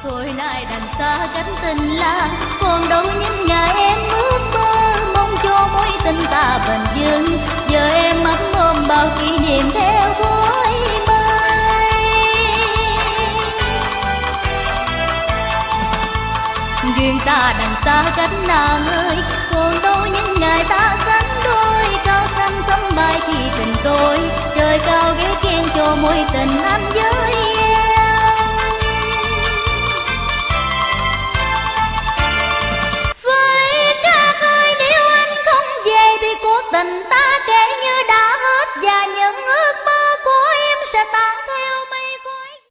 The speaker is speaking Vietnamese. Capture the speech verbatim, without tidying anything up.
Thôi nay đành xa cách tình là còn đâu những ngày em ước mơ, mong cho mối tình ta bền vững. Giờ em ấm ôm bao kỷ niệm theo khói mây. Duyên ta đành xa cách nàng ơi, còn đâu những ngày ta sánh đôi. Cao xanh sớm mai khi tình tôi, trời cao ghé kiên cho mối tình anh với